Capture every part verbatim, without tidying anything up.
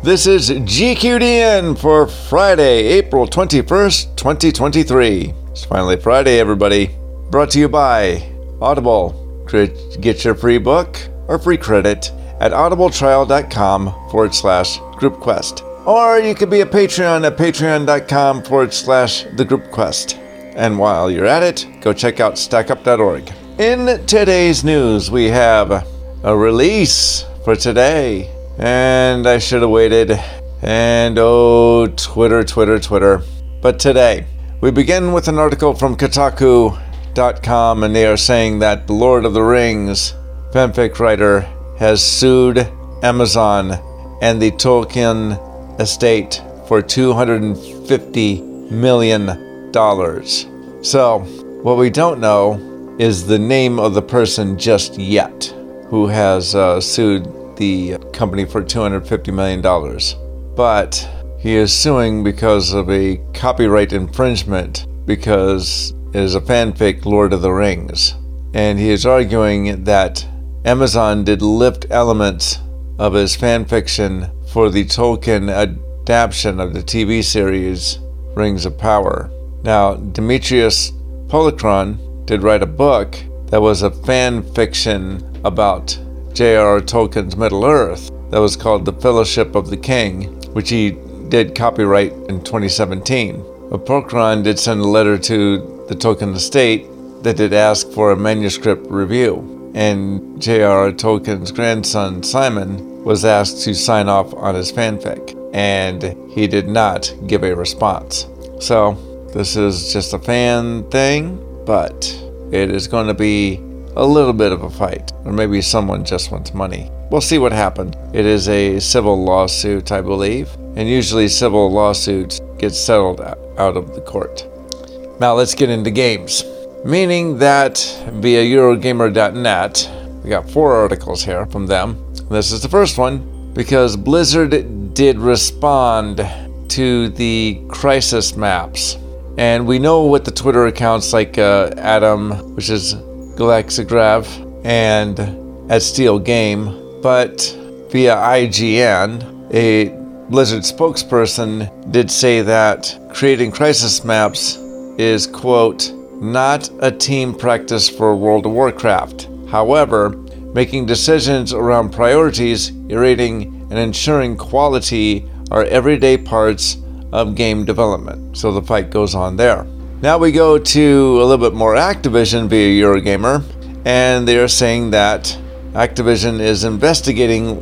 This is G Q D N for Friday, April twenty-first, twenty twenty-three. It's finally Friday, everybody. Brought to you by Audible. Get your free book or free credit at audibletrial.com forward slash groupquest. Or you could be a Patreon at patreon.com forward slash the group quest. And while you're at it, go check out stack up dot org. In today's news, we have a release for today. And I should have waited. And oh, Twitter, Twitter, Twitter. But today, we begin with an article from Kotaku dot com, and they are saying that the Lord of the Rings fanfic writer has sued Amazon and the Tolkien estate for two hundred fifty million dollars. So, what we don't know is the name of the person just yet who has uh, sued the company for two hundred fifty million dollars. But he is suing because of a copyright infringement because it is a fanfic Lord of the Rings. And he is arguing that Amazon did lift elements of his fanfiction for the Tolkien adaptation of the T V series Rings of Power. Now, Demetrius Policron did write a book that was a fan fiction about J R R Tolkien's Middle-earth that was called The Fellowship of the King, which he did copyright in twenty seventeen. But Policron did send a letter to the Tolkien estate that did ask for a manuscript review, and J R R Tolkien's grandson Simon was asked to sign off on his fanfic, and he did not give a response. So this is just a fan thing, but it is going to be a little bit of a fight, or maybe someone just wants money. We'll see what happened. It is a civil lawsuit, I believe, and usually civil lawsuits get settled out of the court. Now let's get into games, meaning that via Eurogamer dot net, we got four articles here from them. This is the first one because Blizzard did respond to the crisis maps, and we know what the Twitter accounts like uh, Adam, which is Galaxigrav, and at Steel Game, but via I G N, a Blizzard spokesperson did say that creating crisis maps is, quote, not a team practice for World of Warcraft. However, making decisions around priorities, iterating, and ensuring quality are everyday parts of game development. So the fight goes on there. Now we go to a little bit more Activision via Eurogamer, and they are saying that Activision is investigating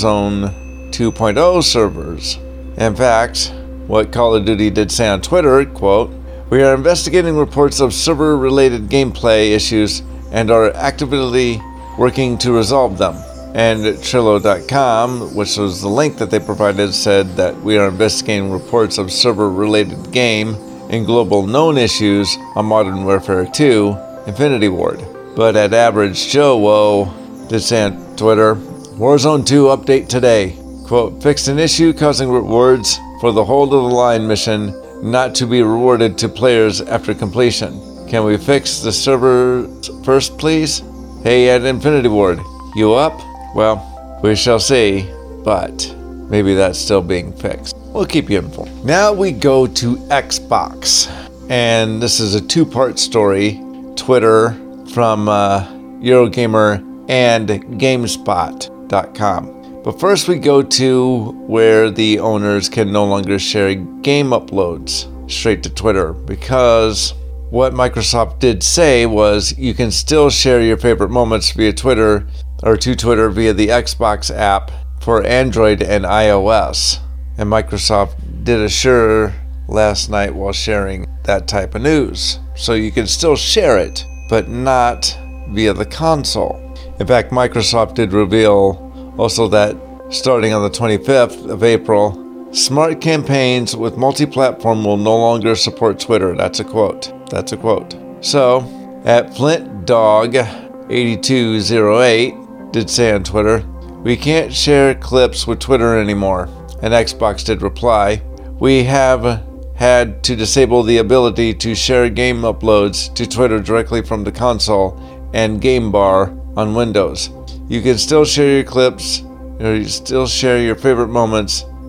Warzone two point oh servers. In fact, what Call of Duty did say on Twitter, quote, we are investigating reports of server-related gameplay issues and are actively working to resolve them. And Trello dot com, which was the link that they provided, said that we are investigating reports of server-related game and global known issues on Modern Warfare two, Infinity Ward. But at Average Joe Woe did say on Twitter, Warzone two update today. Quote, fixed an issue causing rewards for the Hold of the Line mission not to be rewarded to players after completion. Can we fix the server first, please? Hey, at Infinity Ward, you up? Well, we shall see, but maybe that's still being fixed. We'll keep you informed. Now we go to Xbox, and this is a two-part story. Twitter from uh, Eurogamer and GameSpot dot com. But first we go to where the owners can no longer share game uploads straight to Twitter, because what Microsoft did say was you can still share your favorite moments via Twitter or to Twitter via the Xbox app for Android and iOS. And Microsoft did assure last night while sharing that type of news. So you can still share it, but not via the console. In fact, Microsoft did reveal also that starting on the twenty-fifth of April, smart campaigns with multi-platform will no longer support Twitter. That's a quote. That's a quote. So, at Flint Dog eighty-two oh eight did say on Twitter, we can't share clips with Twitter anymore. And Xbox did reply, we have had to disable the ability to share game uploads to Twitter directly from the console and game bar on Windows. You can still share your clips, or you still share your favorite moments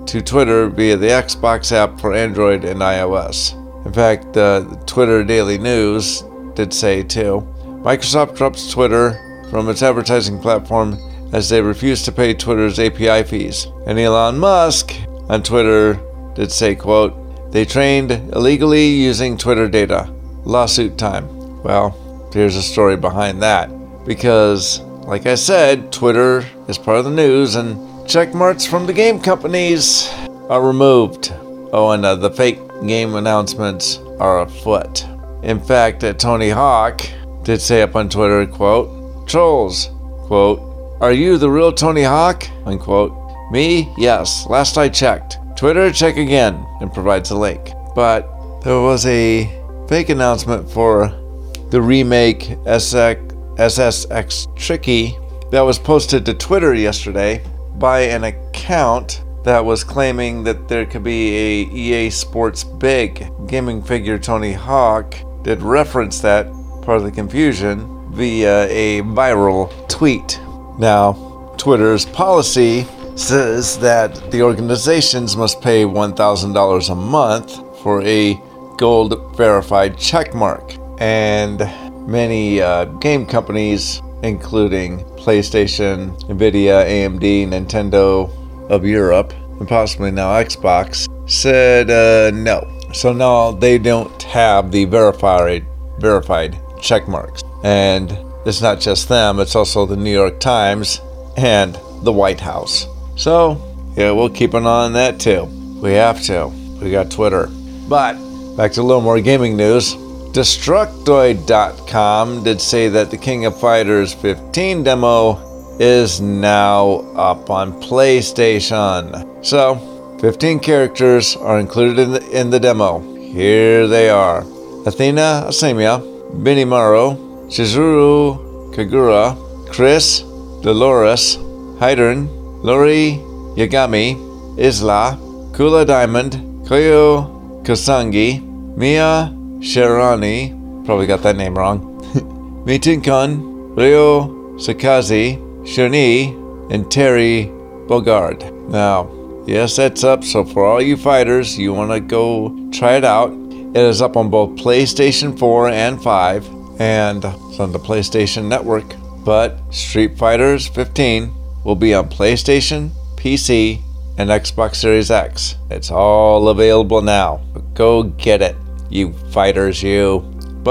to Twitter via the Xbox app for Android and iOS. In fact, uh, Twitter Daily News did say too, Microsoft drops Twitter from its advertising platform as they refuse to pay Twitter's A P I fees. And Elon Musk on Twitter did say, quote, they trained illegally using Twitter data. Lawsuit time. Well, here's a story behind that. Because, like I said, Twitter is part of the news and check marks from the game companies are removed. Oh, and uh, the fake game announcements are afoot. In fact, uh, Tony Hawk did say up on Twitter, quote, trolls, quote, are you the real Tony Hawk? Unquote. Me? Yes. Last I checked. Twitter, check again, and provides a link. But there was a fake announcement for the remake S S X Tricky that was posted to Twitter yesterday by an account that was claiming that there could be a E A Sports Big gaming figure. Tony Hawk did reference that part of the confusion via a viral tweet. Now, Twitter's policy says that the organizations must pay one thousand dollars a month for a gold verified checkmark. And many uh, game companies, including PlayStation, Nvidia, A M D, Nintendo of Europe, and possibly now Xbox, said uh, no. So now they don't have the verified verified check marks. And it's not just them, it's also the New York Times and the White House. So, yeah, we'll keep an eye on that too. We have to. We got Twitter. But, back to a little more gaming news. Destructoid dot com did say that the King of Fighters fifteen demo is now up on PlayStation. So, fifteen characters are included in the, in the demo. Here they are. Athena Asamiya, Benimaru, Chizuru Kagura, Chris, Dolores, Hydern, Lori Yagami, Isla, Kula Diamond, Koyo Kosangi, Mia Sharani, probably got that name wrong, Mitinkun, Ryo Sakazi, Shani, and Terry Bogard. Now, yes, that's up, so for all you fighters, you want to go try it out. It is up on both PlayStation four and five, and it's on the PlayStation Network. But Street Fighters fifteen will be on PlayStation, P C, and Xbox Series X. It's all available now. Go get it, you fighters, you.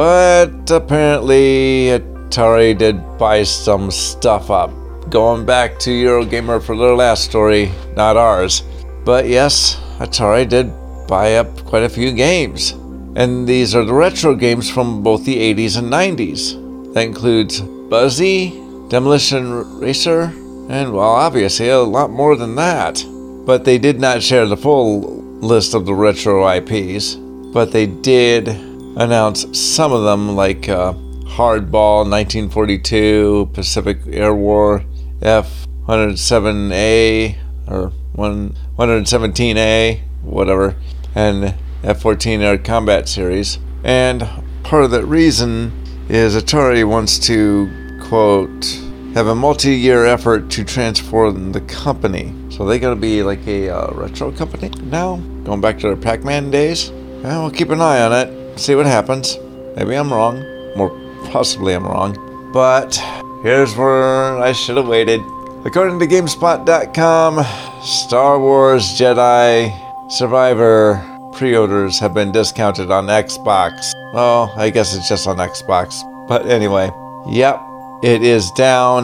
But apparently Atari did buy some stuff up. Going back to Eurogamer for their last story, not ours. But yes, Atari did buy up quite a few games. And these are the retro games from both the eighties and nineties. That includes Buzzy, Demolition Racer, and, well, obviously a lot more than that. But they did not share the full list of the retro I Ps. But they did announce some of them, like uh, Hardball nineteen forty-two, Pacific Air War F one oh seven A, or one seventeen A, whatever, and F fourteen Air Combat Series. And part of that reason is Atari wants to, quote, have a multi-year effort to transform the company. So they gotta be like a uh, retro company now, going back to their Pac-Man days. Well, we'll keep an eye on it, see what happens. Maybe I'm wrong, or possibly I'm wrong. But here's where I should have waited. According to GameSpot dot com, Star Wars Jedi Survivor pre-orders have been discounted on Xbox. Well, I guess it's just on Xbox. But anyway, yep, it is down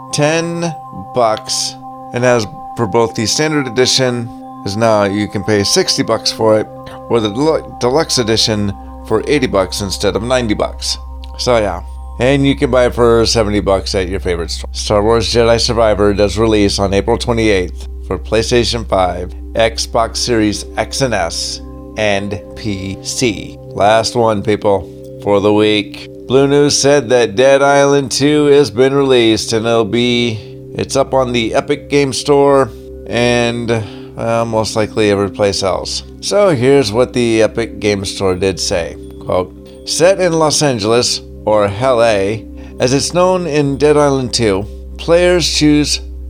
ten bucks. And as for both the standard edition, is now you can pay sixty bucks for it, or the deluxe edition for eighty bucks instead of ninety bucks. So yeah, and you can buy it for seventy bucks at your favorite store. Star Wars Jedi Survivor does release on April twenty-eighth for PlayStation five, Xbox Series X and S, and P C. Last one, people, for the week. Blue News said that Dead Island two has been released, and it'll be, it's up on the Epic Game Store, and uh, most likely every place else. So here's what the Epic Game Store did say. Quote, set in Los Angeles, or Hell A, as it's known in Dead Island two, players choose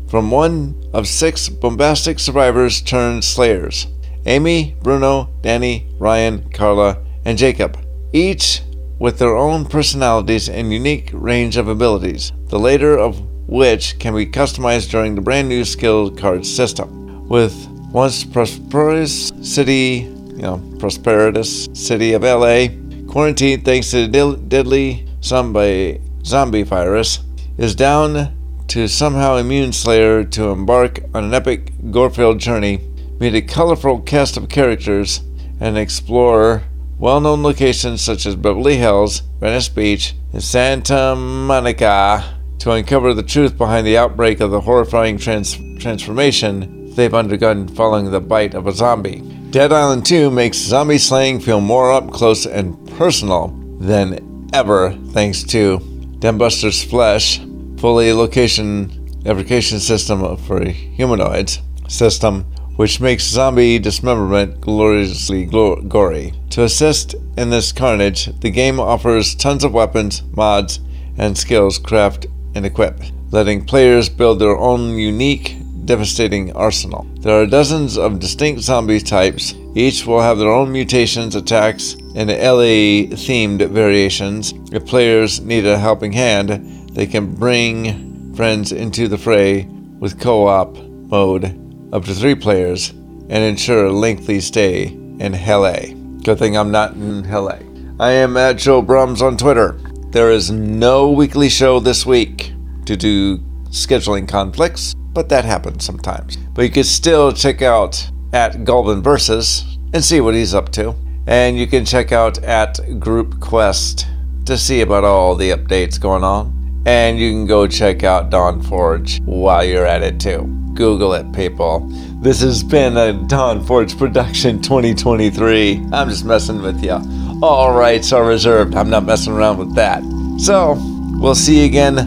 from one of six bombastic survivors turned slayers: Amy, Bruno, Danny, Ryan, Carla, and Jacob, each with their own personalities and unique range of abilities, the later of which can be customized during the brand new skill card system. With once prosperous city, you know, prosperous city of L A quarantined thanks to the deadly zombie zombie virus, is down to somehow immune Slayer to embark on an epic gore-filled journey, meet a colorful cast of characters, and explore well-known locations such as Beverly Hills, Venice Beach, and Santa Monica to uncover the truth behind the outbreak of the horrifying trans- transformation they've undergone following the bite of a zombie. Dead Island two makes zombie slaying feel more up close and personal than ever thanks to Dambuster's Flesh, fully location evocation system for humanoids system, which makes zombie dismemberment gloriously glor- gory. To assist in this carnage, the game offers tons of weapons, mods, and skills craft and equip, letting players build their own unique, devastating arsenal. There are dozens of distinct zombie types. Each will have their own mutations, attacks, and L A-themed variations. If players need a helping hand, they can bring friends into the fray with co-op mode up to three players and ensure a lengthy stay in Hell A. Good thing I'm not in Hell A. I am at Joe Brums on Twitter. There is no weekly show this week due to scheduling conflicts, but that happens sometimes. But you can still check out at Goldman Versus and see what he's up to. And you can check out at Group Quest to see about all the updates going on. And you can go check out Dawn Forge while you're at it too. Google it, people. This has been a Dawn Forge production twenty twenty-three. I'm just messing with you. All rights are reserved. I'm not messing around with that. So, we'll see you again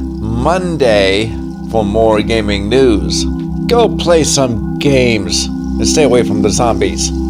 Monday for more gaming news. Go play some games and stay away from the zombies.